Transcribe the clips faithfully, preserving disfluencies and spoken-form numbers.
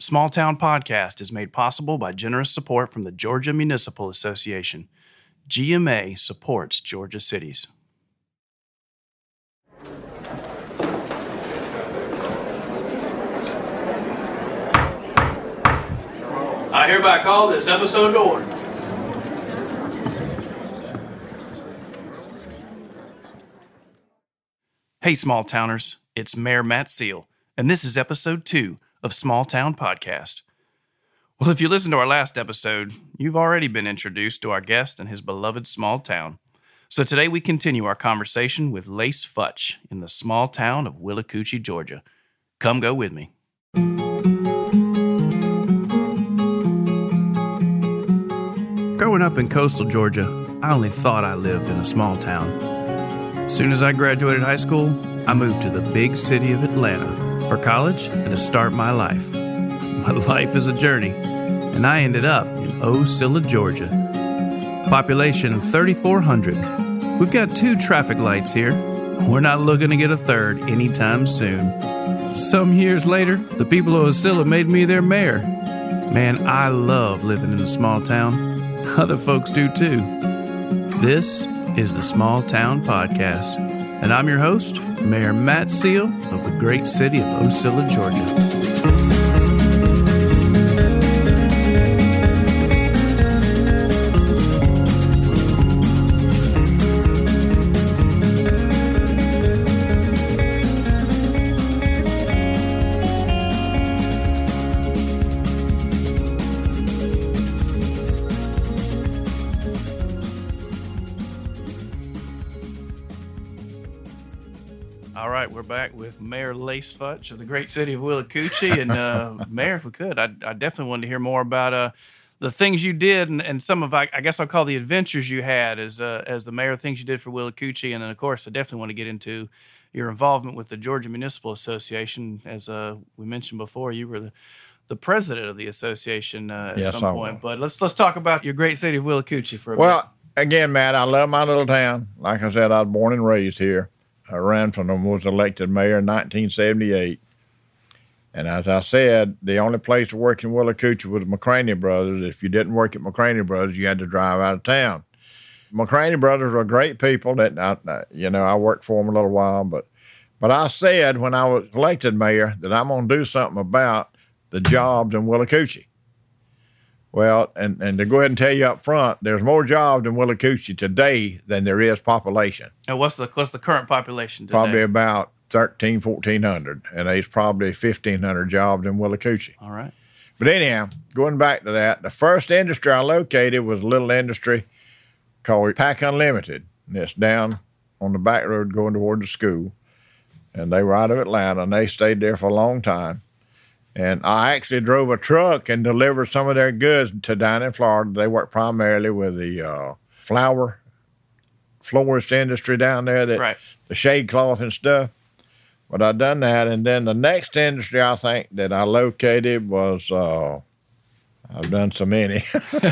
Small Town Podcast is made possible by generous support from the Georgia Municipal Association. G M A supports Georgia cities. I hereby call this episode to order. Hey, small towners, it's Mayor Matt Seal, and this is episode two of Small Town Podcast. Well, if you listened to our last episode, you've already been introduced to our guest and his beloved small town. So today we continue our conversation with Lace Futch in the small town of Willacoochee, Georgia. Come go with me. Growing up in coastal Georgia, I only thought I lived in a small town. As soon as I graduated high school, I moved to the big city of Atlanta for college and to start my life. My life is a journey, and I ended up in Ocilla, Georgia. Population thirty-four hundred. We've got two traffic lights here. We're not looking to get a third anytime soon. Some years later, the people of Ocilla made me their mayor. Man, I love living in a small town. Other folks do too. This is the Small Town Podcast, and I'm your host, Mayor Matt Seal of the great city of Ocilla, Georgia. We're back with Mayor Lace Futch of the great city of Willacoochee. And uh, Mayor, if we could, I, I definitely wanted to hear more about uh, the things you did and, and some of, I, I guess I'll call the adventures you had as uh, as the mayor, things you did for Willacoochee. And then, of course, I definitely want to get into your involvement with the Georgia Municipal Association. As uh, we mentioned before, you were the, the president of the association uh, at yes, some I point. will. But let's let's talk about your great city of Willacoochee for a well, bit. Well, again, Matt, I love my little town. Like I said, I was born and raised here. I ran from them, was elected mayor in nineteen seventy-eight. And as I said, the only place to work in Willacoochee was McCraney Brothers. If you didn't work at McCraney Brothers, you had to drive out of town. McCraney Brothers were great people. That I, you know, I worked for them a little while. But, but I said when I was elected mayor that I'm going to do something about the jobs in Willacoochee. Well, and, and to go ahead and tell you up front, there's more jobs in Willacoochee today than there is population. And what's the what's the current population today? Probably about thirteen, fourteen hundred, and there's probably fifteen hundred jobs in Willacoochee. All right. But anyhow, going back to that, the first industry I located was a little industry called Pack Unlimited, and it's down on the back road going toward the school. And they were out of Atlanta, and they stayed there for a long time. And I actually drove a truck and delivered some of their goods to down in Florida. They work primarily with the uh, flower florist industry down there, that right. the shade cloth and stuff. But I done that, and then the next industry I think that I located was uh, I've done so many.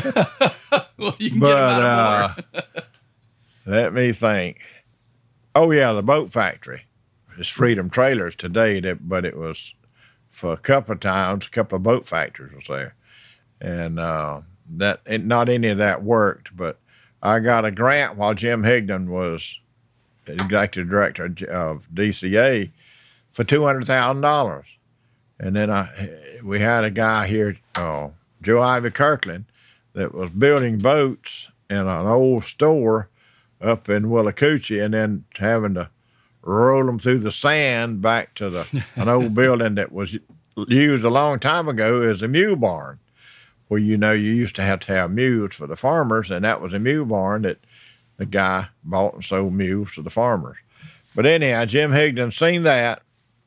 Well, you can but get them out of uh, let me think. Oh yeah, the boat factory. It's Freedom Trailers today, that, but it was. For a couple of times, a couple of boat factories was there. And uh, that it, not any of that worked, but I got a grant while Jim Higdon was executive director of D C A for two hundred thousand dollars. And then I, we had a guy here, uh, Joe Ivy Kirkland, that was building boats in an old store up in Willacoochee and then having to roll them through the sand back to the an old building that was used a long time ago as a mule barn, where, you know, you used to have to have mules for the farmers, and that was a mule barn that the guy bought and sold mules to the farmers. But anyhow, Jim Higdon seen that,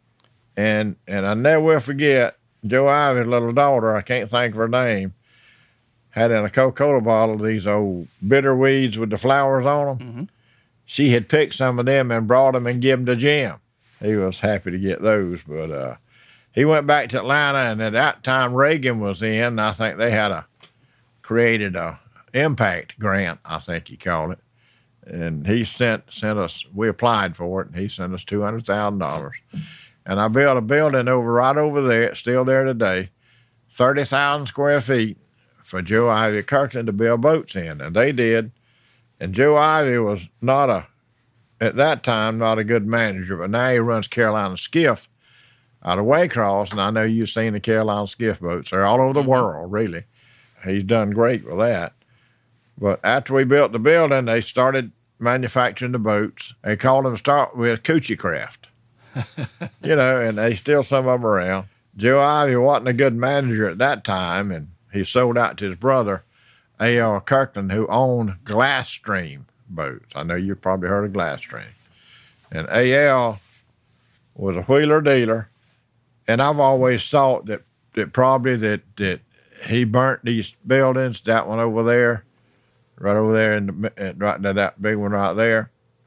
and and I never will forget, Joe Ivy's little daughter, I can't think of her name, had in a Coca-Cola bottle these old bitter weeds with the flowers on them. Mm-hmm. She had picked some of them and brought them and given them to Jim. He was happy to get those, but uh, he went back to Atlanta, and at that time Reagan was in. I think they had a created a impact grant, I think he called it, and he sent sent us. We applied for it, and he sent us two hundred thousand dollars. And I built a building over right over there. It's still there today. thirty thousand square feet for Joe Ivy Kirkland to build boats in, and they did. And Joe Ivy was not a, at that time, not a good manager, but now he runs Carolina Skiff out of Waycross, and I know you've seen the Carolina Skiff boats. They're all over the mm-hmm. world, really. He's done great with that. But after we built the building, they started manufacturing the boats. They called them start with Coochie Craft, you know, and they still some of them around. Joe Ivy wasn't a good manager at that time, and he sold out to his brother, A L Kirkland, who owned Glasstream boats. I know you've probably heard of Glasstream. And A L was a wheeler dealer, and I've always thought that, that probably that, that he burnt these buildings, that one over there, right over there, in the, right now, that big one right there.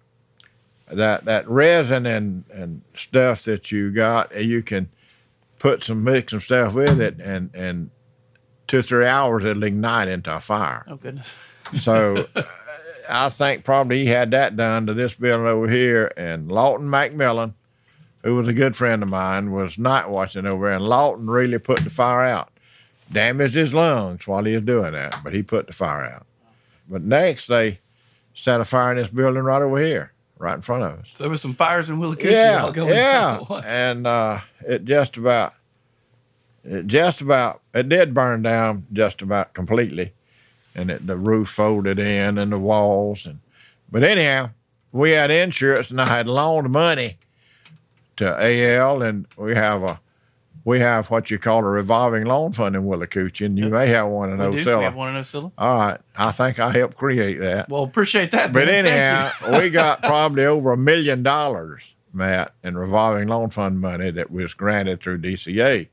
That that resin and, and stuff that you got, you can put some mix some stuff with it, and, and two or three hours it'll ignite into a fire. Oh, goodness. So I think probably he had that done to this building over here. And Lawton McMillan, who was a good friend of mine, was night watching over there, and Lawton really put the fire out. Damaged his lungs while he was doing that, but he put the fire out. But next, they set a fire in this building right over here, right in front of us. So there was some fires in Willacoochee yeah, all going yeah. on. And uh, it just about, it just about, it did burn down just about completely, and it, the roof folded in and the walls. And but anyhow, we had insurance, and I had loaned money to A L, and we have a we have what you call a revolving loan fund in Willacoochee, and you yep. may have one in we Ocilla. Do. We have one in Ocilla. All right, I think I helped create that. Well, appreciate that. But man. anyhow, we got probably over a million dollars, Matt, in revolving loan fund money that was granted through D C A.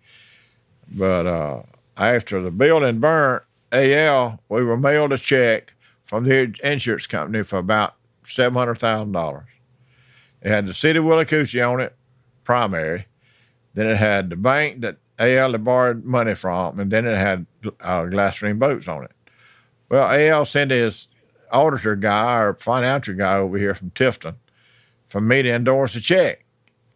But uh, after the building burnt, A L, we were mailed a check from the insurance company for about seven hundred thousand dollars. It had the city of Willacoochee on it, primary. Then it had the bank that A L had borrowed money from, and then it had uh, Glasstream boats on it. Well, A L sent his auditor guy or financial guy over here from Tifton for me to endorse a check.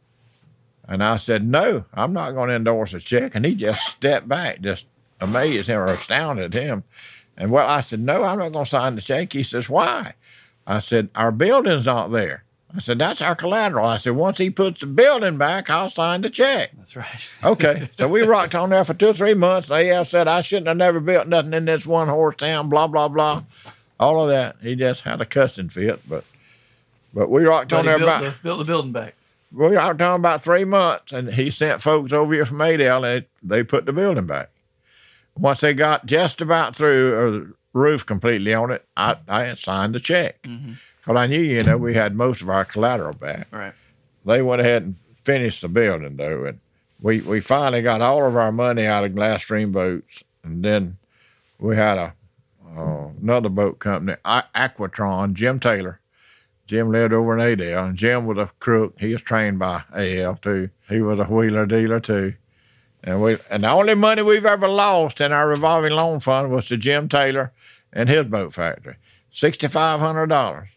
And I said, no, I'm not going to endorse a check. And he just stepped back, just amazed him or astounded him. And well, I said, no, I'm not going to sign the check. He says, why? I said, our building's not there. I said, that's our collateral. I said, once he puts the building back, I'll sign the check. That's right. Okay. So we rocked on there for two or three months. A L said, I shouldn't have never built nothing in this one horse town, blah, blah, blah. All of that. He just had a cussing fit. But but we rocked but on there built about. The, built the building back. We rocked on about three months, and he sent folks over here from A L, and they, they put the building back. Once they got just about through, or the roof completely on it, I, I had signed the check. Mm-hmm. Well, I knew, you know, we had most of our collateral back. Right. They went ahead and finished the building, though, and we, we finally got all of our money out of Glasstream boats, and then we had a uh, another boat company, Aquatron, Jim Taylor. Jim lived over in Adel, and Jim was a crook. He was trained by A L, too. He was a wheeler dealer, too. And we and the only money we've ever lost in our revolving loan fund was to Jim Taylor and his boat factory, six thousand five hundred dollars.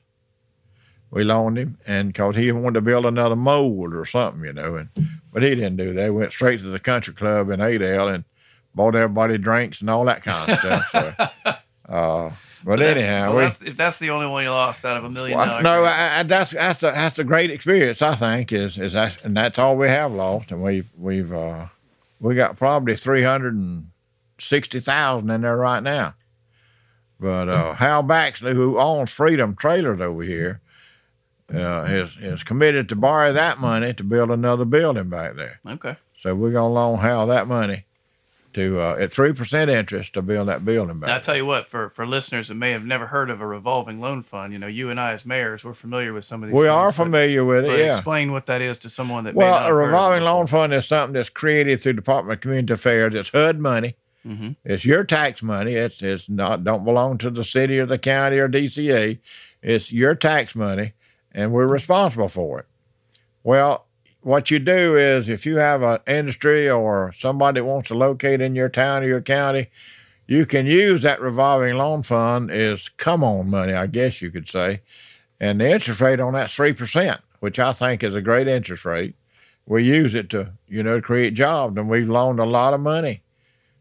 We loaned him, and because he wanted to build another mold or something, you know, and but he didn't do that. He went straight to the country club in Adel and bought everybody drinks and all that kind of stuff. So, uh, but, but anyhow, well, we, that's, if that's the only one you lost out of a million well, dollars, no, I, I, that's that's a that's a great experience. I think is is that, and that's all we have lost, and we've we've uh, we got probably three hundred and sixty thousand in there right now. But uh, Hal Baxley, who owns Freedom Trailers over here, uh, is is committed to borrow that money to build another building back there. Okay. So we're gonna loan Hal that money to uh, at three percent interest to build that building back. Now, I tell you what, for for listeners that may have never heard of a revolving loan fund, you know, you and I as mayors, we're familiar with some of these. We things, are familiar but, with it. but Yeah. Explain what that is to someone that. Well, may not a have heard of it revolving before. loan fund is something that's created through Department of Community Affairs. It's H U D money. Mm-hmm. It's your tax money. It's it's not don't belong to the city or the county or D C A. It's your tax money, and we're responsible for it. Well, what you do is if you have an industry or somebody that wants to locate in your town or your county, you can use that revolving loan fund as come-on money, I guess you could say. And the interest rate on that's three percent, which I think is a great interest rate. We use it to, you know, create jobs, and we've loaned a lot of money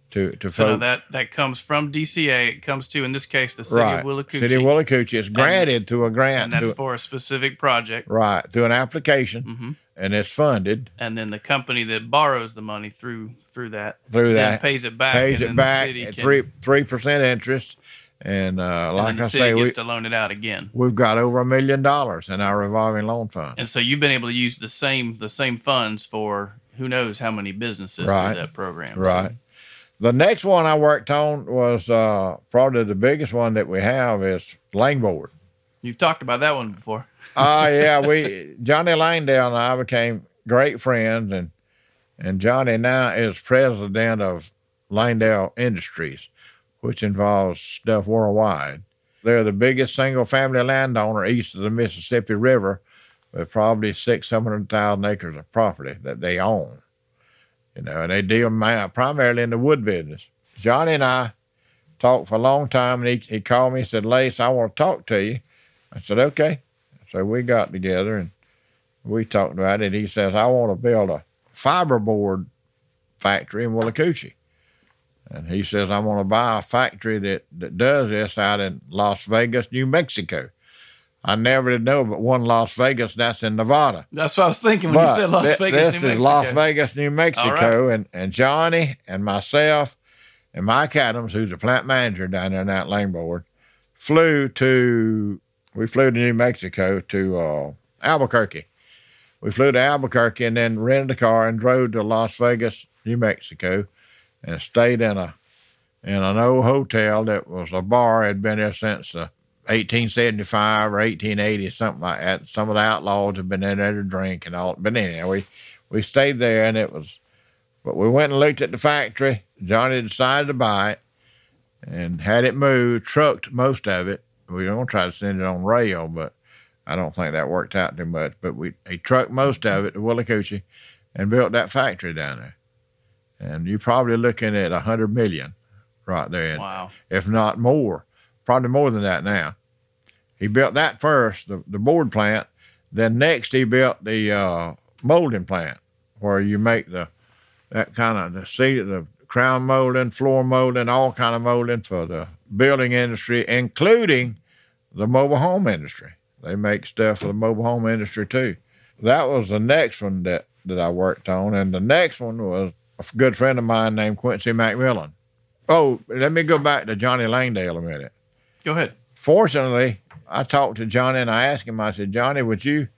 to, to so now folks. that, that comes from D C A. It comes to, in this case, the city Right. of Willacoochee. City of Willacoochee. It's granted and, to a grant. And that's to, for a specific project. Right. Through an application, mm-hmm. and it's funded. And then the company that borrows the money through through that through that pays it back. Pays and it then back the city at can, three three percent interest. And uh, and like then the I city say, gets we, to loan it out again. we've got over a million dollars in our revolving loan fund. And so you've been able to use the same the same funds for who knows how many businesses Right. through that program. Right. The next one I worked on was uh, probably the biggest one that we have is Langboard. You've talked about that one before. Ah, uh, yeah, we Johnny Langdale and I became great friends, and and Johnny now is president of Langdale Industries, which involves stuff worldwide. They're the biggest single-family landowner east of the Mississippi River, with probably six hundred thousand acres of property that they own. You know, and they deal primarily in the wood business. Johnny and I talked for a long time, and he, he called me and said, Lace, I want to talk to you. I said, okay. So we got together, and we talked about it. He says, I want to build a fiberboard factory in Willacoochee. And he says, I want to buy a factory that, that does this out in Las Vegas, New Mexico. I never did know but one Las Vegas, that's in Nevada. That's what I was thinking when but you said Las th- Vegas, this New Mexico. is Las Vegas, New Mexico. Right. And, and Johnny and myself and Mike Adams, who's the plant manager down there in that Langboard, flew to, we flew to New Mexico to uh, Albuquerque. We flew to Albuquerque and then rented a car and drove to Las Vegas, New Mexico, and stayed in a in an old hotel that was a bar. Had been there since uh, eighteen seventy-five or eighteen eighty, something like that. Some of the outlaws had been in there to drink and all. But anyhow, we, we stayed there, and it was, but we went and looked at the factory. Johnny decided to buy it and had it moved, trucked most of it. We were going to try to send it on rail, but I don't think that worked out too much. But we he trucked most of it to Willacoochee and built that factory down there. And you're probably looking at a hundred million right there. Wow. If not more, probably more than that now. He built that first, the, the board plant. Then next he built the uh, molding plant, where you make the that kind of the seat, the crown molding, floor molding, all kind of molding for the building industry, including the mobile home industry. They make stuff for the mobile home industry too. That was the next one that, that I worked on. And the next one was a good friend of mine named Quincy McMillan. Oh, let me go back to Johnny Langdale a minute. Go ahead. Fortunately, I talked to Johnny and I asked him, I said, Johnny, would you,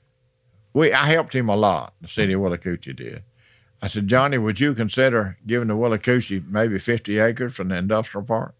we, I helped him a lot, the city of Willacoochee did. I said, Johnny, would you consider giving the Willacoochee maybe fifty acres for an industrial park?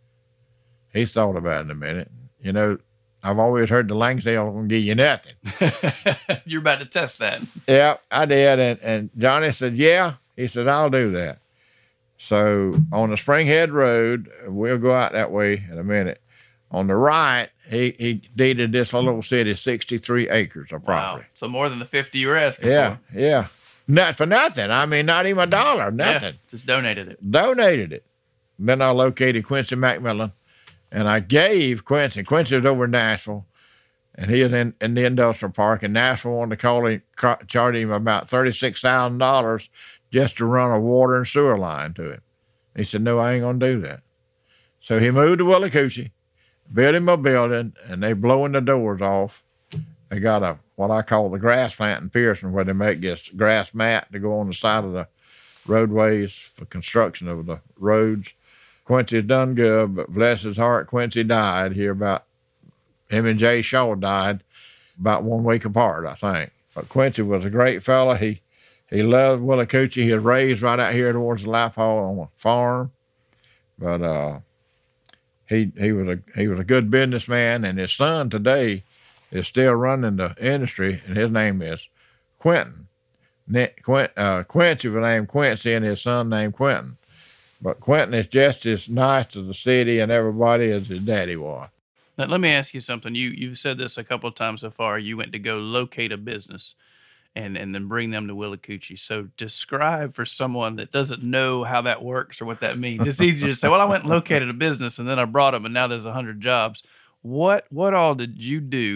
He thought about it a minute. You know, I've always heard the Langsdale won't give you nothing. You're about to test that. Yeah, I did. And, and Johnny said, yeah. He said, I'll do that. So on the Springhead Road, we'll go out that way in a minute. On the right, he, he deeded this little city sixty-three acres of property. Wow. So more than the fifty you were asking Yeah, for. yeah. Not for nothing. I mean, not even a dollar, nothing. Yeah, just donated it. Donated it. Then I located Quincy McMillan, and I gave Quincy, Quincy was over in Nashville, and he was in, in the industrial park, and Nashville wanted to call him, charge him about thirty-six thousand dollars just to run a water and sewer line to him. He said, no, I ain't going to do that. So he moved to Willacoochee, built him a building, and they blowing the doors off. They got a what I call the grass plant in Pearson, where they make this grass mat to go on the side of the roadways for construction of the roads. Quincy's done good, but bless his heart, Quincy died here about, him and Jay Shaw died about one week apart, I think. But Quincy was a great fella. He he loved Willacoochee. He was raised right out here towards the Lapham on a farm. But uh, he he was a he was a good businessman, and his son today is still running the industry, and his name is Quentin. Quint, uh, Quincy was named Quincy, and his son named Quentin. But Quentin is just as nice to the city and everybody as his daddy was. Now, let me ask you something. You, you've said this a couple of times so far. You went to go locate a business and, and then bring them to Willacoochee. So describe for someone that doesn't know how that works or what that means. It's easy to say, well, I went and located a business, and then I brought them, and now there's one hundred jobs. What what all did you do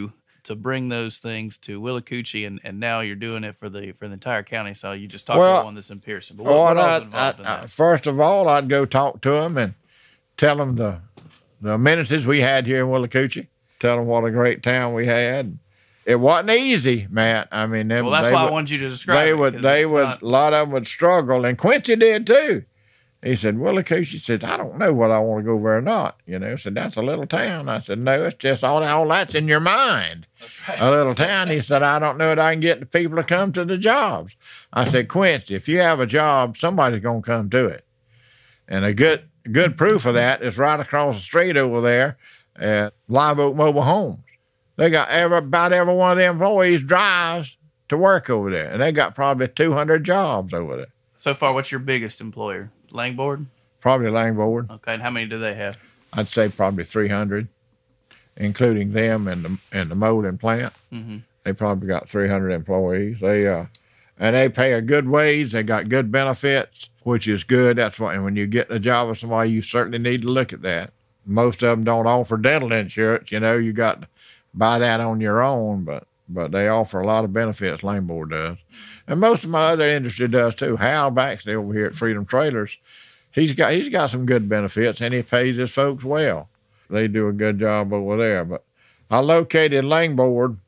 to bring those things to Willacoochee, and, and now you're doing it for the for the entire county. So you just talked Well, about one that's in Pearson. But what, well, what else I, is involved I, in that? I, first of all, I'd go talk to them and tell them the the amenities we had here in Willacoochee. Tell them what a great town we had. It wasn't easy, Matt. I mean, them, well, that's they why would, I wanted you to describe they it. Would, they would, not... a lot of them would struggle, and Quincy did too. He said, Willacoochee said, I don't know whether I want to go there or not. You know, said, that's a little town. I said, no, it's just all, all that's in your mind. That's right. A little town. He said, I don't know that I can get the people to come to the jobs. I said, Quincy, if you have a job, somebody's going to come to it. And a good good proof of that is right across the street over there at Live Oak Mobile Homes. They got every, about every one of the employees drives to work over there, and they got probably two hundred jobs over there. So far, what's your biggest employer? Langboard? Probably Langboard. Okay, and how many do they have? I'd say probably three hundred, including them and the and the molding plant. Mm-hmm. They probably got three hundred employees. They uh, and they pay a good wage. They got good benefits, which is good. That's what. And when you get a job with somebody, you certainly need to look at that. Most of them don't offer dental insurance. You know, you got to buy that on your own, but but they offer a lot of benefits. Langboard does, and most of my other industry does too. Hal Baxley over here at Freedom Trailers, he's got he's got some good benefits, and he pays his folks well. They do a good job over there. But I located Langboard,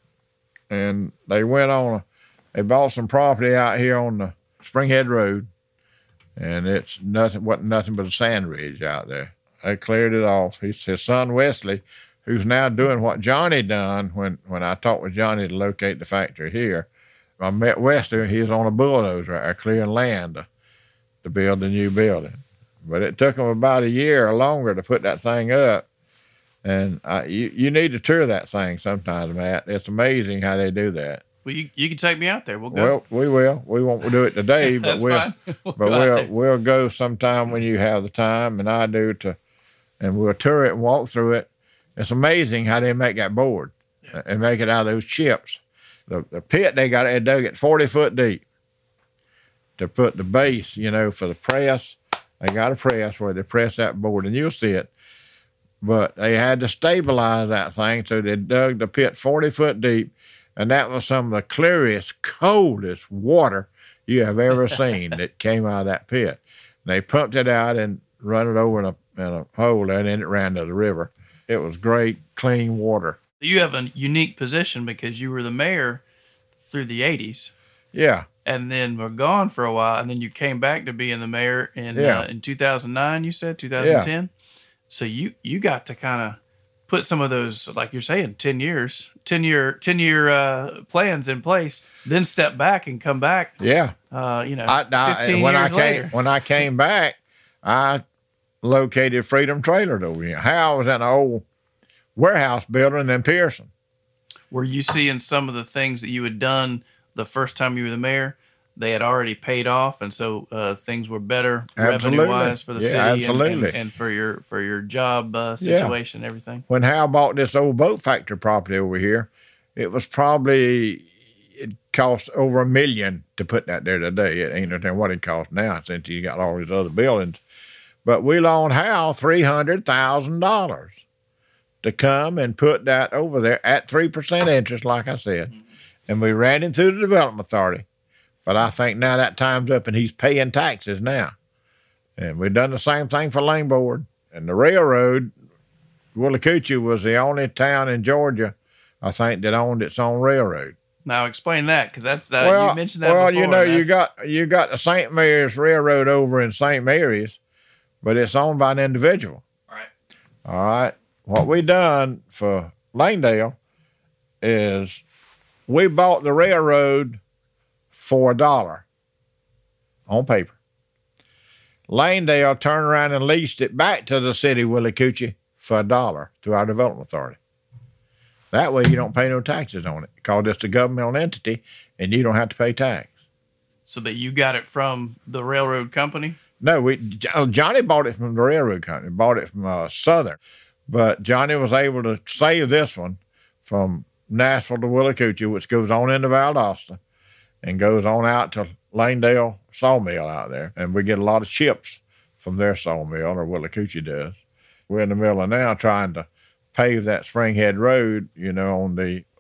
and they went on a, they bought some property out here on the Springhead Road, and it's nothing wasn't nothing but a sand ridge out there. They cleared it off. He's his son Wesley, who's now doing what Johnny done when, when I talked with Johnny to locate the factory here. I met Wesley. He was on a bulldozer right there, clearing land to, to build the new building. But it took him about a year or longer to put that thing up. And I, you, you need to tour that thing sometimes, Matt. It's amazing how they do that. Well, you, you can take me out there. We'll go. Well, we will. We won't do it today, but we'll, fine. we'll but we'll, we'll go sometime when you have the time, and I do, to, and we'll tour it and walk through it. It's amazing how they make that board yeah. and make it out of those chips. The, the pit, they got it dug it forty foot deep to put the base, you know, for the press. They got a press where they press that board, and you'll see it. But they had to stabilize that thing, so they dug the pit forty foot deep, and that was some of the clearest, coldest water you have ever seen that came out of that pit. And they pumped it out and run it over in a, in a hole, and then it ran to the river. It was great, clean water. You have a unique position because you were the mayor through the eighties. Yeah. And then were gone for a while, and then you came back to being the mayor in yeah. uh, in two thousand nine, you said, two thousand ten? Yeah. So you, you got to kind of put some of those, like you're saying, ten years, ten year, ten year uh, plans in place, then step back and come back. Yeah. Uh, you know, I, I, fifteen when years I came, later. When I came back, I located Freedom Trailers over here. Hal was in an old warehouse building in Pearson. Were you seeing some of the things that you had done the first time you were the mayor? They had already paid off, and so uh, things were better revenue-wise for the yeah, city absolutely. And, and, and for your for your job uh, situation yeah. and everything. When Hal bought this old boat factory property over here, it was probably, it cost over a million to put that there today. It ain't nothing what it costs now since you got all these other buildings. But we loaned Hal three hundred thousand dollars to come and put that over there at three percent interest, like I said. Mm-hmm. And we ran him through the Development Authority. But I think now that time's up, and he's paying taxes now. And we've done the same thing for Langboard. And the railroad, Willacoochee was the only town in Georgia, I think, that owned its own railroad. Now explain that, because that's uh, well, you mentioned that well, before. you know, you got you got the Saint Mary's Railroad over in Saint Mary's, but it's owned by an individual. All right. All right. What we done for Langdale is we bought the railroad for a dollar on paper. Langdale turned around and leased it back to the city of Willacoochee for a dollar through our Development Authority. That way you don't pay no taxes on it, because it's a governmental entity and you don't have to pay tax. So that you got it from the railroad company? No, we Johnny bought it from the railroad company, bought it from uh, Southern. But Johnny was able to save this one from Nashville to Willacoochee, which goes on into Valdosta and goes on out to Langdale Sawmill out there. And we get a lot of chips from their sawmill, or Willacoochee does. We're in the middle of now trying to pave that Springhead Road, you know, on the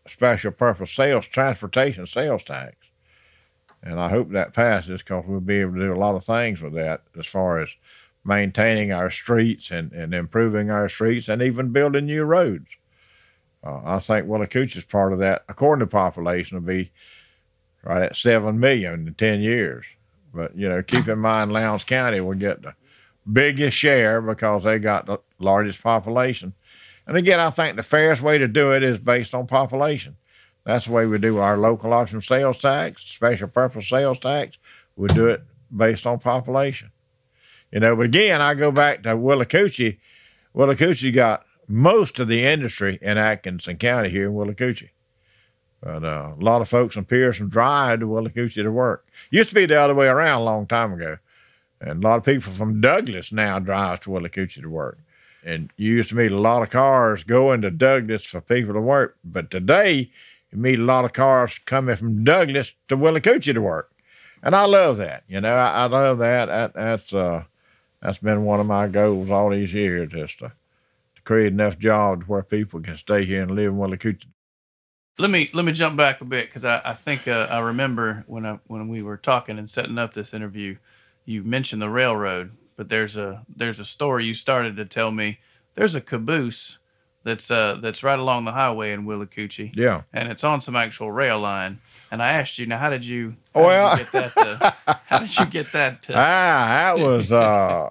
special purpose sales, transportation sales tax. And I hope that passes because we'll be able to do a lot of things with that as far as maintaining our streets and, and improving our streets and even building new roads. Uh, I think Willacoochee is part of that. According to population, will be right at seven million in ten years. But, you know, keep in mind Lowndes County will get the biggest share because they got the largest population. And again, I think the fairest way to do it is based on population. That's the way we do our local option sales tax, special purpose sales tax. We do it based on population. You know, but again, I go back to Willacoochee. Willacoochee got most of the industry in Atkinson County here in Willacoochee. But uh, a lot of folks from Pearson drive to Willacoochee to work. Used to be the other way around a long time ago. And a lot of people from Douglas now drive to Willacoochee to work. And you used to meet a lot of cars going to Douglas for people to work. But today, you meet a lot of cars coming from Douglas to Willacoochee to work. And I love that. You know, I, I love that. that that's uh, that's been one of my goals all these years, is to, to create enough jobs where people can stay here and live in Willacoochee. Let me let me jump back a bit because I, I think uh, I remember when I, when we were talking and setting up this interview, you mentioned the railroad, but there's a there's a story you started to tell me. There's a caboose that's uh that's right along the highway in Willacoochee. Yeah, and it's on some actual rail line. And I asked you, now, how did you, how well, did you get that? To, how did you get that? To, ah, that was uh,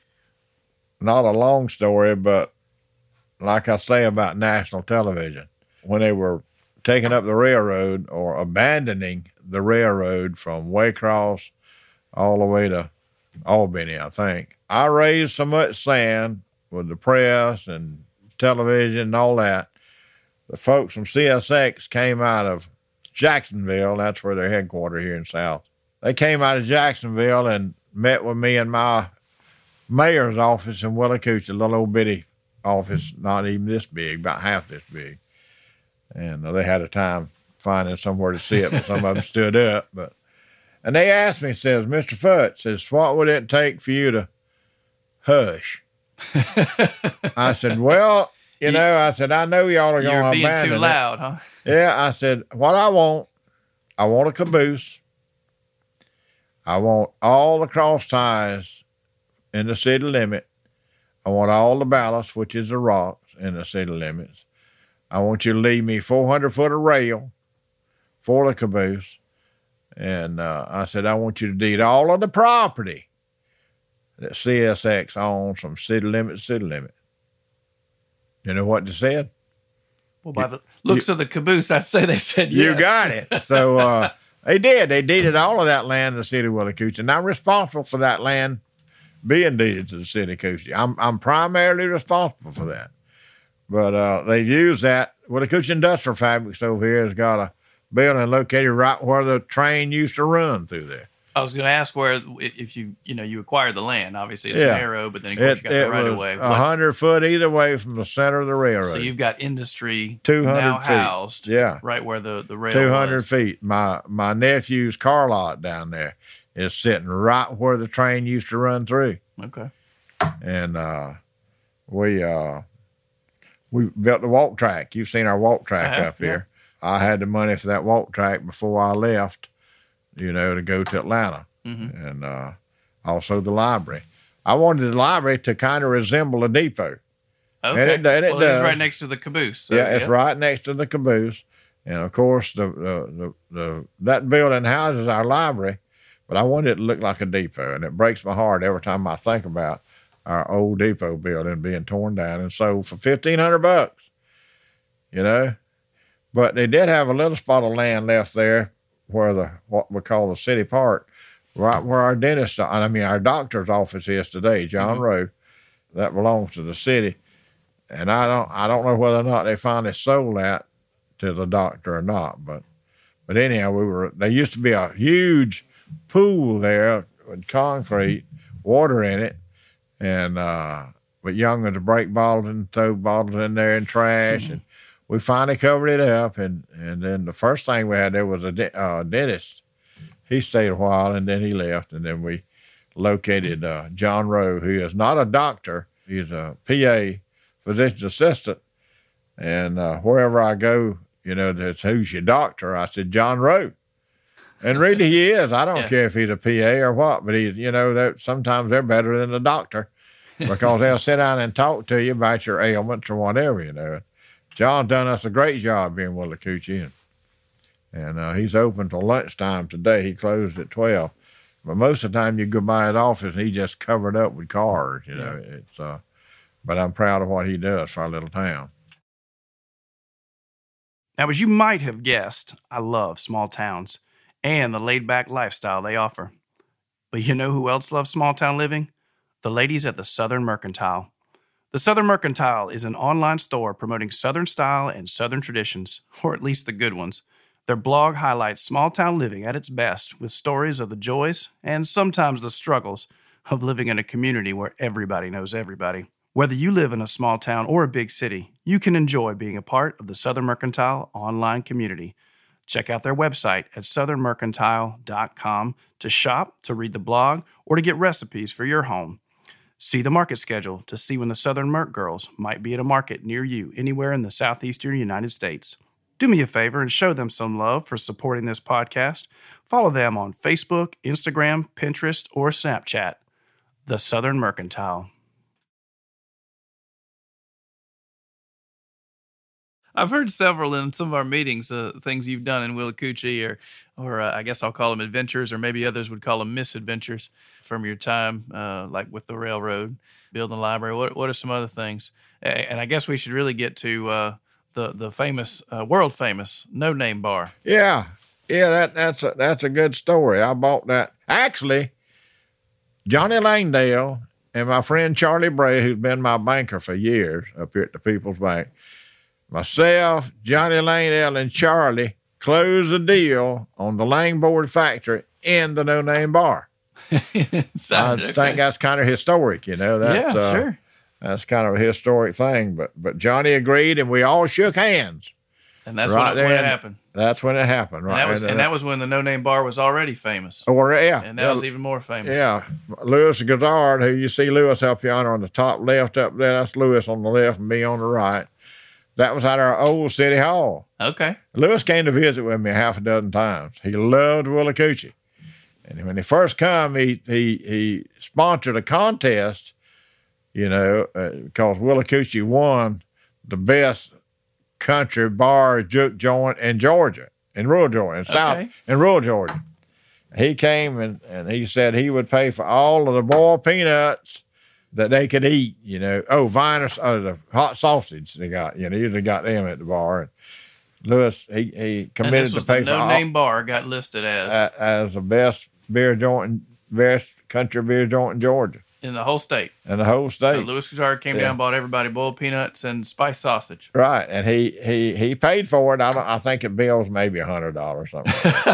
not a long story, but like I say about national television, when they were taking up the railroad or abandoning the railroad from Waycross all the way to Albany, I think, I raised so much sand with the press and television and all that. The folks from C S X came out of Jacksonville. That's where they're headquartered here in South. They came out of Jacksonville and met with me in my mayor's office in Willacoochee, a little old bitty office, not even this big, about half this big. And uh, they had a time finding somewhere to sit, but some of them stood up. But and they asked me, says, Mister Foote, says, what would it take for you to hush? I said, well, you know, I said, I know y'all are going to abandon it. You're being too loud, huh? Yeah, I said, what I want, I want a caboose. I want all the cross ties in the city limit. I want all the ballast, which is the rocks, in the city limits. I want you to leave me four hundred foot of rail for the caboose. And uh, I said, I want you to deed all of the property that C S X owns from city limit to city limit. You know what they said? Well, by the looks you, of the caboose, I'd say they said yes. You got it. So uh, they did. They deeded all of that land to the city of Willacoochee. And I'm responsible for that land being deeded to the city of Coochee. I'm, I'm primarily responsible for that. But uh, they've used that. Willacoochee Industrial Fabrics over here has got a building located right where the train used to run through there. I was going to ask where, if you, you know, you acquired the land. Obviously, it's yeah. narrow, but then of course it, you got the right of way. A hundred foot either way from the center of the railroad. So you've got industry two hundred now feet. housed, yeah, right where the the rail. Two hundred was. feet. My my nephew's car lot down there is sitting right where the train used to run through. Okay. And uh, we uh, we built the walk track. You've seen our walk track have, up here. Yeah. I had the money for that walk track before I left, you know, to go to Atlanta. Mm-hmm. And uh, also the library. I wanted the library to kind of resemble a depot. Okay. And it, and it well, does. It's right next to the caboose. So, yeah, it's yeah. right next to the caboose. And, of course, the, the, the, the that building houses our library, but I wanted it to look like a depot. And it breaks my heart every time I think about our old depot building being torn down and sold for fifteen hundred bucks, you know. But they did have a little spot of land left there where the what we call the city park, right where our dentist, I mean, our doctor's office is today, John mm-hmm. Rowe, that belongs to the city. And I don't, I don't know whether or not they finally sold that to the doctor or not. But, but anyhow, we were, there used to be a huge pool there with concrete, water in it. And, uh, but young to break bottles and throw bottles in there and trash. Mm-hmm. And we finally covered it up. And, and then the first thing we had there was a de- uh, dentist. He stayed a while, and then he left, and then we located uh, John Rowe, who is not a doctor. He's a P A, physician's assistant, and uh, wherever I go, you know, that's who's your doctor? I said, John Rowe. And really he is. I don't Yeah. care if he's a P A or what, but he's, you know, that sometimes they're better than the doctor because they'll sit down and talk to you about your ailments or whatever, you know. John's done us a great job here in Willacoochee, and, and uh, he's open till lunchtime today. He closed at twelve. But most of the time you go by his office and he's just covered up with cars, you know. Yeah. It's uh, but I'm proud of what he does for our little town. Now, as you might have guessed, I love small towns and the laid-back lifestyle they offer. But you know who else loves small-town living? The ladies at the Southern Mercantile. The Southern Mercantile is an online store promoting Southern style and Southern traditions, or at least the good ones. Their blog highlights small-town living at its best with stories of the joys and sometimes the struggles of living in a community where everybody knows everybody. Whether you live in a small town or a big city, you can enjoy being a part of the Southern Mercantile online community. Check out their website at southern mercantile dot com to shop, to read the blog, or to get recipes for your home. See the market schedule to see when the Southern Merc Girls might be at a market near you anywhere in the southeastern United States. Do me a favor and show them some love for supporting this podcast. Follow them on Facebook, Instagram, Pinterest, or Snapchat. The Southern Mercantile. I've heard several in some of our meetings, uh, things you've done in Willacoochee, or, or uh, I guess I'll call them adventures, or maybe others would call them misadventures from your time, uh, like with the railroad, building the library. What What are some other things? And I guess we should really get to uh, the the famous, uh, world famous No Name Bar. Yeah, yeah, that that's a, that's a good story. I bought that. Actually, Johnny Langdale and my friend Charlie Bray, who's been my banker for years up here at the People's Bank, myself, Johnny Langdale, and Charlie closed the deal on the Langboard factory in the No Name Bar. Sound, I okay. think that's kind of historic, you know. That's, yeah, uh, sure. That's kind of a historic thing. But but Johnny agreed, and we all shook hands. And that's right when, it, when it then. happened. That's when it happened, And right? that was, and that was when the No Name Bar was already famous. Or yeah, And that yeah, was even more famous. yeah. Louis Goddard, who you see Louis up yonder on the top left up there. That's Louis on the left and me on the right. That was at our old city hall. Okay. Louis came to visit with me half a dozen times. He loved Willacoochee. And when he first come, he he he sponsored a contest, you know, uh, because Willacoochee won the best country bar juke joint in Georgia, in rural Georgia, in South, Okay. in rural Georgia. He came and, and he said he would pay for all of the boiled peanuts that they could eat, you know. Oh, vinous, oh, the hot sausage they got, you know, usually got them at the bar. And Louis, he, he And committed this was to pay the for No all, Name Bar got listed as uh, as the best beer joint, best country beer joint in Georgia in the whole state. and the whole So state. Louis Goddard came Yeah. down, bought everybody boiled peanuts and spiced sausage. Right, and he he he paid for it. I don't. I think it bills maybe a hundred dollars something,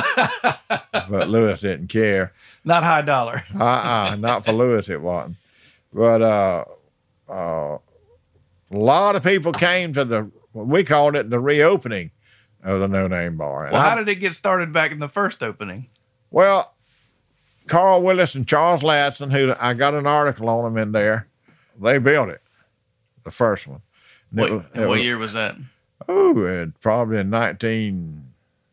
but Louis didn't care. Not high dollar. Uh uh not for Louis it wasn't. But uh, uh, a lot of people came to the, we called it the reopening of the No Name Bar. And Well, I- how did it get started back in the first opening? Well, Carl Willis and Charles Ladson, who I got an article on them in there, they built it, the first one. And it What, was- and it what was- year was that? Oh, it, probably in nineteen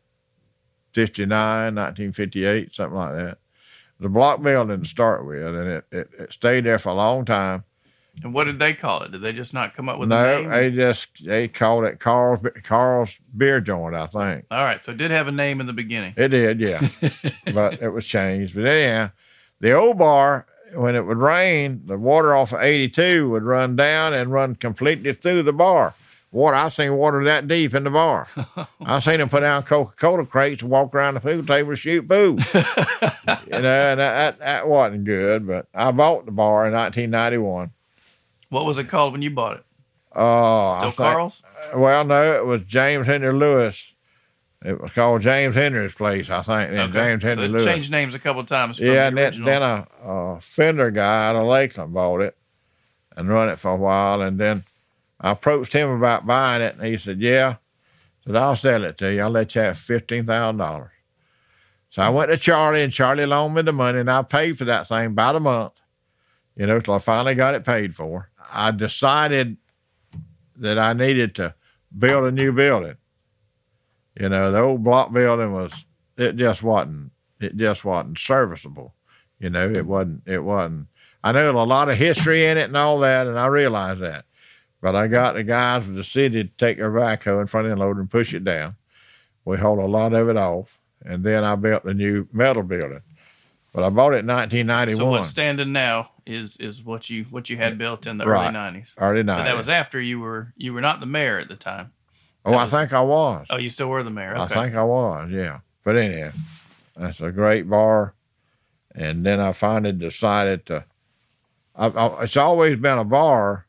fifty-nine, nineteen fifty-eight, something like that. The block building to start with, and it, it, it stayed there for a long time. And what did they call it? Did they just not come up with a No, name? they just they called it Carl's Carl's Beer Joint, I think. All right, so it did have a name in the beginning. It did, yeah, but it was changed. But anyhow, the old bar, when it would rain, the water off of eighty-two would run down and run completely through the bar. Water, I've seen water that deep in the bar. I've seen them put down Coca-Cola crates and walk around the food table to shoot boo. You know, and that, that, that wasn't good, but I bought the bar in nineteen ninety-one. What was it called when you bought it? Oh, Still I think, Carl's? well, no, it was James Henry Lewis. It was called James Henry's Place, I think. And James Henry so it Lewis. changed names a couple of times from Yeah, the and then, original. then a, a Fender guy out of Lakeland bought it and run it for a while. And then I approached him about buying it, and he said, yeah. I said, I'll sell it to you. I'll let you have fifteen thousand dollars. So I went to Charlie, and Charlie loaned me the money, and I paid for that thing by the month, you know, till I finally got it paid for. I decided that I needed to build a new building. You know, the old block building was, it just wasn't, it just wasn't serviceable. You know, it wasn't, it wasn't. I know a lot of history in it and all that, and I realize that. But I got the guys from the city to take their backhoe and front end loader and push it down. We hauled a lot of it off, and then I built the new metal building. But I bought it in nineteen ninety-one. So what's standing now is is what you what you had built in the right. early nineties. Early nineties. But that was after you were you were not the mayor at the time. That oh, was, I think I was. Oh, you still were the mayor. Okay. I think I was, yeah. But anyhow, that's a great bar. And then I finally decided to. I, I, it's always been a bar,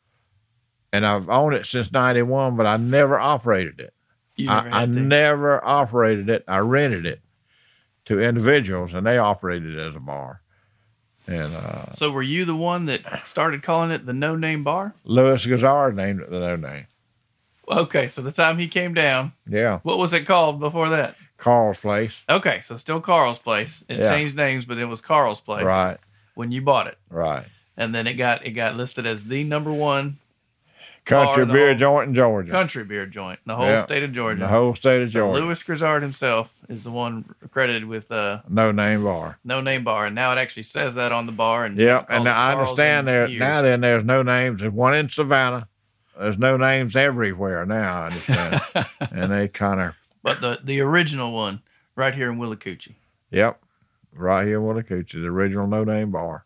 and I've owned it since ninety-one, but I never operated it. You never I, I never operated it. I rented it to individuals, and they operated it as a bar. And uh, so were you the one that started calling it the No Name Bar? Louis Gazard named it the No Name. Okay, so the time he came down, yeah. What was it called before that? Carl's Place. Okay, so still Carl's Place. It yeah. changed names, but it was Carl's Place. Right. When you bought it. Right. And then it got it got listed as the number one country beer joint in Georgia. Country beer joint in the whole yeah. state of Georgia. The whole state of so Georgia. Louis Gazard himself is the one credited with uh, No Name Bar. No Name Bar, and now it actually says that on the bar. And yep, and I understand there now. Then there's no names. There's one in Savannah. There's no names everywhere now. I understand, and they kind of. But the the original one, right here in Willacoochee. Yep, right here in Willacoochee, the original No Name Bar.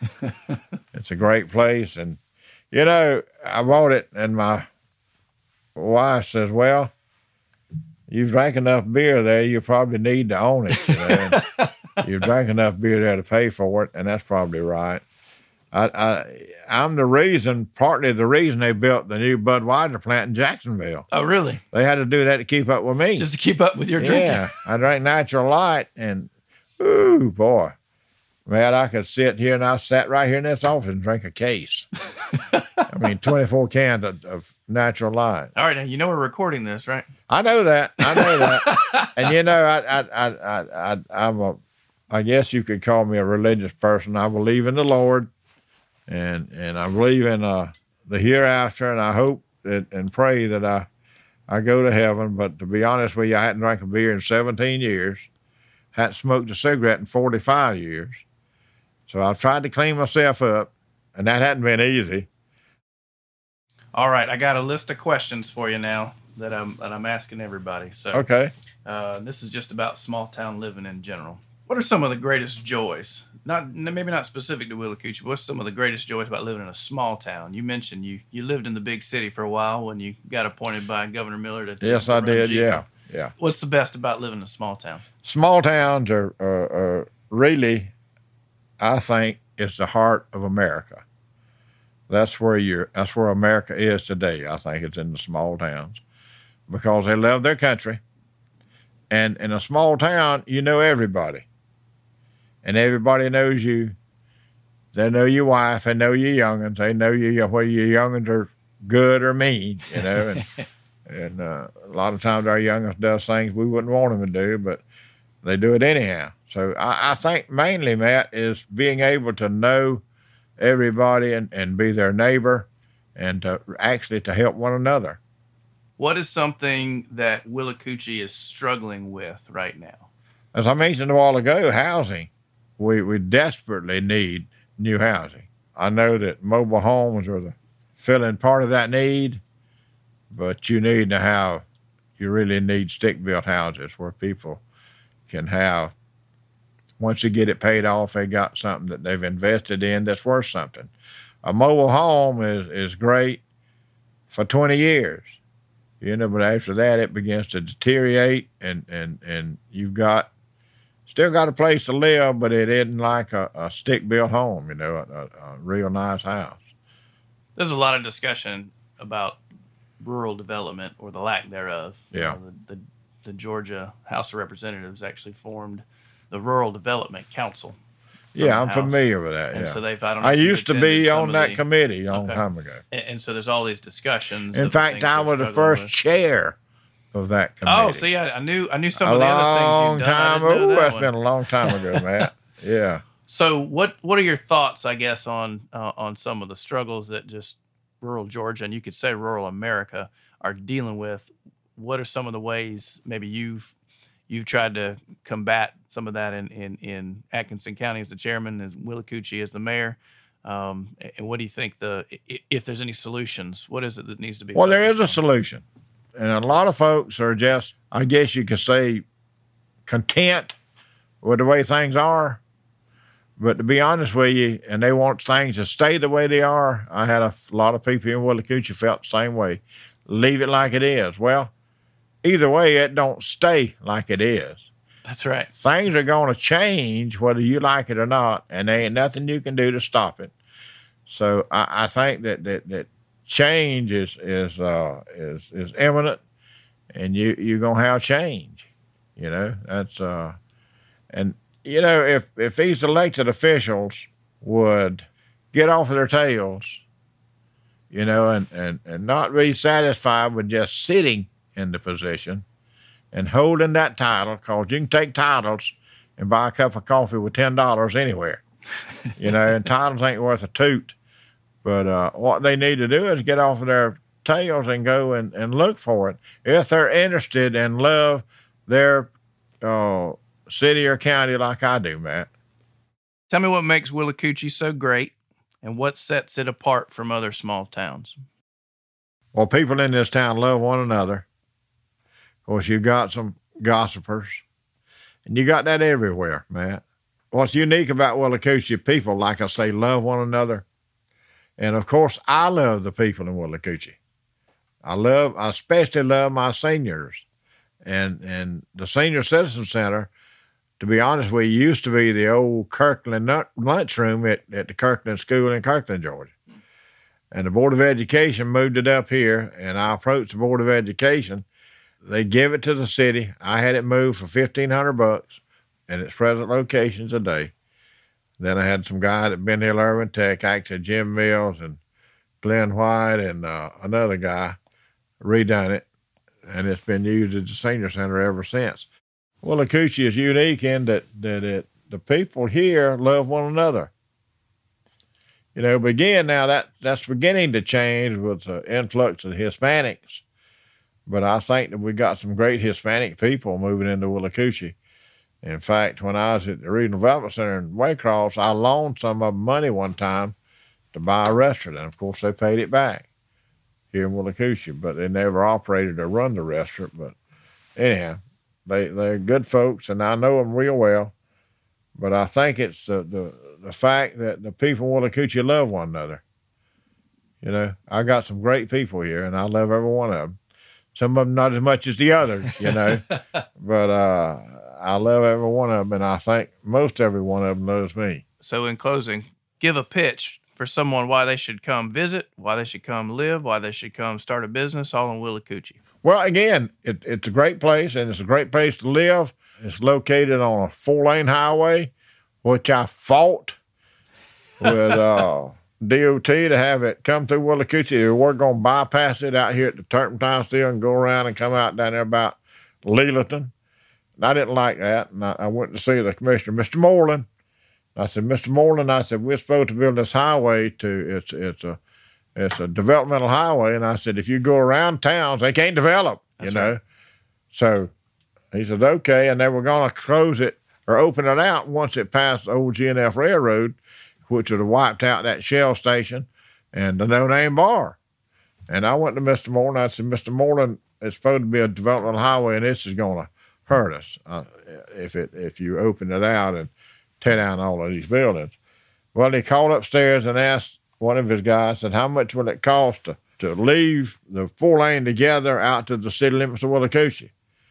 It's a great place, and you know I bought it, and my wife says, "Well, you've drank enough beer there. You probably need to own it. You know? You've drank enough beer there to pay for it, and that's probably right." I, I, I'm the reason, partly the reason they built the new Budweiser plant in Jacksonville. Oh, really? They had to do that to keep up with me. Just to keep up with your drinking. Yeah, I drank Natural Light, and ooh, boy, man, I could sit here, and I sat right here in this office and drank a case. I mean, twenty-four cans of, of Natural Light. All right, now you know we're recording this, right? I know that. I know that. And you know, I, I, I, I, I, I'm a, I guess you could call me a religious person. I believe in the Lord. And and I believe in uh, the hereafter, and I hope that, and pray that I I go to heaven. But to be honest with you, I hadn't drank a beer in seventeen years, hadn't smoked a cigarette in forty-five years. So I've tried to clean myself up, and that hadn't been easy. All right, I got a list of questions for you now that I'm that I'm asking everybody. So okay, uh, this is just about small town living in general. What are some of the greatest joys? Not maybe not specific to Willacoochee, but what's some of the greatest joys about living in a small town? You mentioned you, you lived in the big city for a while when you got appointed by Governor Miller to. Yes, to I did. G. Yeah, yeah. What's the best about living in a small town? Small towns are, are, are really, I think, it's the heart of America. That's where you're. That's where America is today. I think it's in the small towns because they love their country, and in a small town, you know everybody. And everybody knows you. They know your wife. They know your young'uns. They know you whether your young'uns are good or mean, you know. And, and uh, a lot of times our young'uns does things we wouldn't want them to do, but they do it anyhow. So I, I think mainly, Matt, is being able to know everybody and, and be their neighbor and to actually to help one another. What is something that Willacoochee is struggling with right now? As I mentioned a while ago, housing. We we desperately need new housing. I know that mobile homes are the filling part of that need, but you need to have, you really need stick-built houses where people can have, once you get it paid off, they got something that they've invested in that's worth something. A mobile home is, is great for twenty years, you know, but after that it begins to deteriorate and, and, and you've got Still got a place to live, but it isn't like a, a stick-built home, you know, a, a real nice house. There's a lot of discussion about rural development or the lack thereof. Yeah. You know, the, the, the Georgia House of Representatives actually formed the Rural Development Council. Yeah, I'm House. familiar with that. And yeah. so they've, I don't know I used to be on that the, committee a long okay. time ago. And, and so there's all these discussions. In fact, I was the first with. chair of that committee. Oh, see, I, I knew I knew some a of the other things you've done. Long time. Oh, that that's one. been a long time ago, Matt. Yeah. So, what what are your thoughts, I guess, on uh, on some of the struggles that just rural Georgia and you could say rural America are dealing with what are some of the ways maybe you've you've tried to combat some of that in, in, in Atkinson County as the chairman, and Willacoochee as the mayor? Um, and what do you think the if there's any solutions? What is it that needs to be? Well, there is a on? solution, and a lot of folks are just, I guess you could say, content with the way things are. But to be honest with you, and they want things to stay the way they are. I had a lot of people in Willacoochee felt the same way. Leave it like it is. Well, either way, it don't stay like it is. That's right. Things are going to change whether you like it or not, and there ain't nothing you can do to stop it. So I, I think that, that that change is is uh, is is imminent, and you you're gonna have change. You know that's uh, and you know if if these elected officials would get off of their tails, you know, and and and not be satisfied with just sitting in the position and holding that title, because you can take titles and buy a cup of coffee with ten dollars anywhere. You know, and titles ain't worth a toot. But uh, what they need to do is get off of their tails and go and, and look for it. If they're interested and love their uh, city or county like I do, Matt. Tell me what makes Willacoochee so great and what sets it apart from other small towns. Well, people in this town love one another. Of course, you've got some gossipers, and you got that everywhere, Matt. What's unique about Willacoochee, people, like I say, love one another. And, of course, I love the people in Willacoochee. I love, I especially love my seniors. And and the Senior Citizen Center, to be honest with you, used to be the old Kirkland lunchroom at, at the Kirkland School in Kirkland, Georgia. And the Board of Education moved it up here, and I approached the Board of Education. They give it to the city. I had it moved for fifteen hundred bucks in its present location today. Then I had some guy that been here, Irvin Tech, actually Jim Mills and Glenn White and uh, another guy redone it, and it's been used as a senior center ever since. Willacoochee is unique in that, that it, the people here love one another. You know, but again, now that, that's beginning to change with the influx of Hispanics. But I think that we got some great Hispanic people moving into Willacoochee. In fact, when I was at the Regional Development Center in Waycross, I loaned some of them money one time to buy a restaurant. And, of course, they paid it back here in Willacoochee, but they never operated or run the restaurant. But anyhow, they, they're good folks, and I know them real well. But I think it's the, the, the fact that the people in Willacoochee love one another. You know, I got some great people here, and I love every one of them. Some of them not as much as the others, you know. But uh, I love every one of them, and I think most every one of them loves me. So in closing, give a pitch for someone why they should come visit, why they should come live, why they should come start a business all in Willacoochee. Well, again, it, it's a great place, and it's a great place to live. It's located on a four-lane highway, which I fought with uh, D O T to have it come through Willacoochee. We're going to bypass it out here at the Turpentine still and go around and come out down there about Lelandton. And I didn't like that, and I, I went to see the commissioner, Mister Moreland. I said, Mister Moreland, I said, we're supposed to build this highway to, it's it's a it's a developmental highway. And I said, if you go around towns, they can't develop, you That's know. Right. So he said, okay. And they were going to close it or open it out once it passed the old G N F Railroad, which would have wiped out that Shell station and the no-name bar. And I went to Mister Moreland. I said, Mister Moreland, it's supposed to be a developmental highway, and this is going to hurt us uh, if it if you open it out and tear down all of these buildings. Well, he called upstairs and asked one of his guys, said, how much will it cost to, to leave the four lane together out to the city limits of Willacoochee?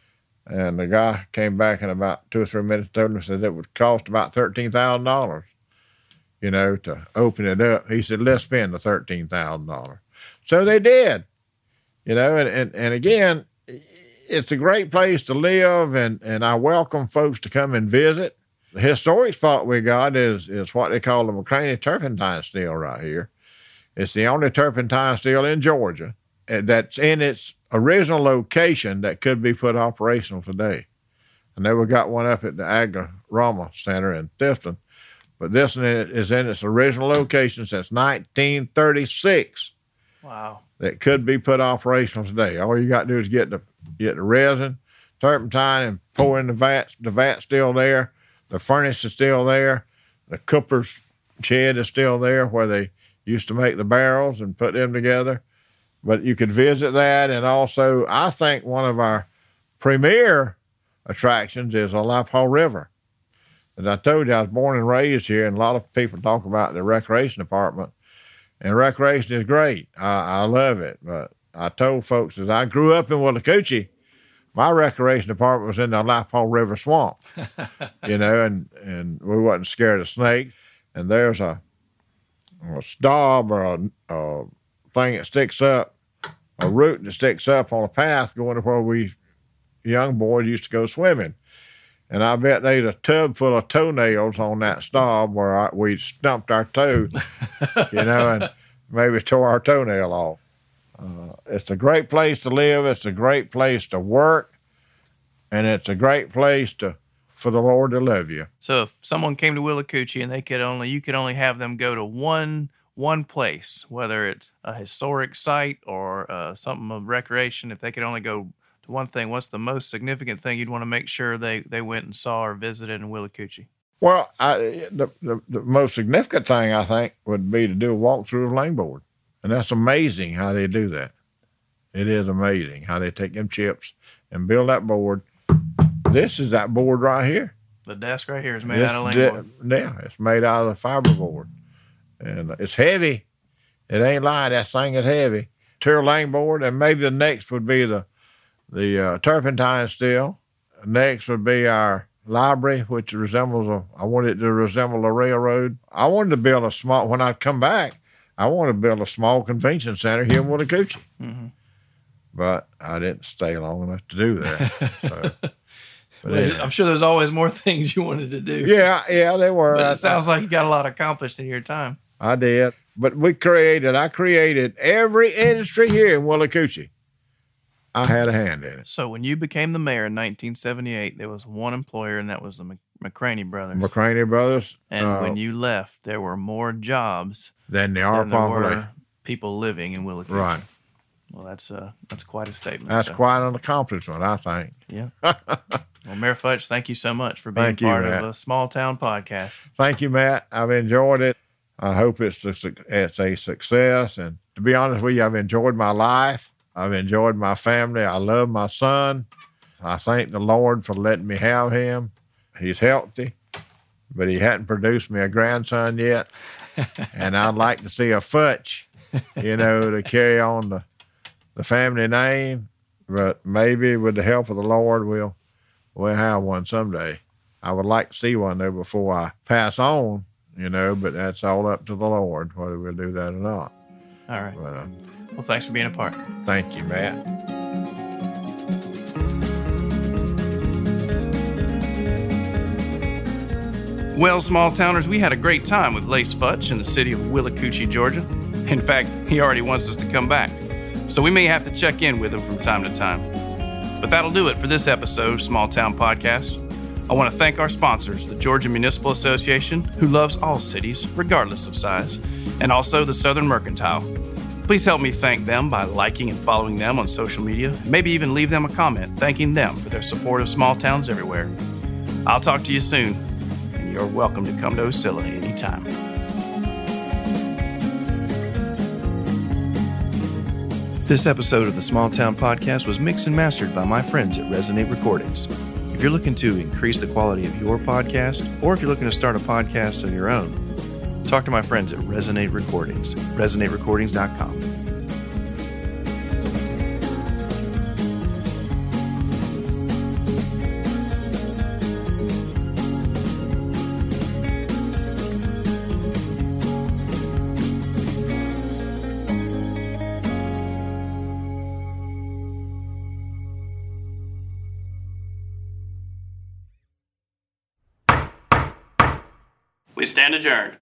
And the guy came back in about two or three minutes, told him, said it would cost about thirteen thousand dollars, you know, to open it up. He said, let's spend the thirteen thousand dollars. So they did, you know, and, and, and again, it's a great place to live, and, and I welcome folks to come and visit. The historic spot we got is is what they call the McCraney turpentine steel right here. It's the only turpentine steel in Georgia that's in its original location that could be put operational today. I never got one up at the Agri-Rama Center in Tifton, but this one is in its original location since nineteen thirty-six. Wow. that could be put operational today. All you got to do is get the get the resin, turpentine, and pour in the vats. The vat's still there. The furnace is still there. The cooper's shed is still there where they used to make the barrels and put them together. But you could visit that. And also, I think one of our premier attractions is the Alapaugh River. As I told you, I was born and raised here, and a lot of people talk about the recreation department. And recreation is great. I, I love it. But I told folks that I grew up in Willacoochee, my recreation department was in the Alapaugh River swamp, you know, and, and we wasn't scared of snakes. And there's a, a stub or a, a thing that sticks up, a root that sticks up on a path going to where we young boys used to go swimming. And I bet there's a tub full of toenails on that stub where I, we stumped our toe, you know, and maybe tore our toenail off. Uh, it's a great place to live. It's a great place to work. And it's a great place to for the Lord to love you. So if someone came to Willacoochee and they could only, you could only have them go to one one place, whether it's a historic site or uh, something of recreation, if they could only go to one thing, what's the most significant thing you'd want to make sure they, they went and saw or visited in Willacoochee? Well, I, the, the, the most significant thing, I think, would be to do a walkthrough of Lane Board. And that's amazing how they do that. It is amazing how they take them chips and build that board. This is that board right here. The desk right here is made it's out of Lane de- Board. Yeah, it's made out of the fiberboard. And it's heavy. It ain't light. That thing is heavy. Tier Lane Board, and maybe the next would be the the uh, turpentine steel. Next would be our library, which resembles a, I wanted it to resemble a railroad. I wanted to build a small, when I come back, I wanted to build a small convention center here in Willacoochee. Mm-hmm. But I didn't stay long enough to do that. So, but well, anyway. I'm sure there's always more things you wanted to do. Yeah, yeah, there were. But it sounds like you got a lot accomplished in your time. I did. But we created, I created every industry here in Willacoochee. I had a hand in it. So when you became the mayor in nineteen seventy-eight, there was one employer, and that was the McCraney Brothers. McCraney Brothers. And uh, when you left, there were more jobs than there are than there population. were people living in Willacoochee. Right. Well, that's uh, that's quite a statement. That's so. quite an accomplishment, I think. Yeah. Well, Mayor Futch, thank you so much for being thank part you, of a small town podcast. Thank you, Matt. I've enjoyed it. I hope it's a, it's a success. And to be honest with you, I've enjoyed my life. I've enjoyed my family. I love my son. I thank the Lord for letting me have him. He's healthy, but he hadn't produced me a grandson yet. And I'd like to see a Futch, you know, to carry on the, the family name. But maybe with the help of the Lord, we'll, we'll have one someday. I would like to see one, though, before I pass on, you know, but that's all up to the Lord, whether we'll do that or not. All right. But, uh, well, thanks for being a part. Thank you, Matt. Well, small towners, we had a great time with Lace Futch in the city of Willacoochee, Georgia. In fact, he already wants us to come back, so we may have to check in with him from time to time. But that'll do it for this episode of Small Town Podcast. I want to thank our sponsors, the Georgia Municipal Association, who loves all cities, regardless of size, and also the Southern Mercantile. Please help me thank them by liking and following them on social media, and maybe even leave them a comment thanking them for their support of small towns everywhere. I'll talk to you soon, and you're welcome to come to Ocilla anytime. This episode of the Small Town Podcast was mixed and mastered by my friends at Resonate Recordings. If you're looking to increase the quality of your podcast, or if you're looking to start a podcast of your own, talk to my friends at Resonate Recordings, resonate recordings dot com. We stand adjourned.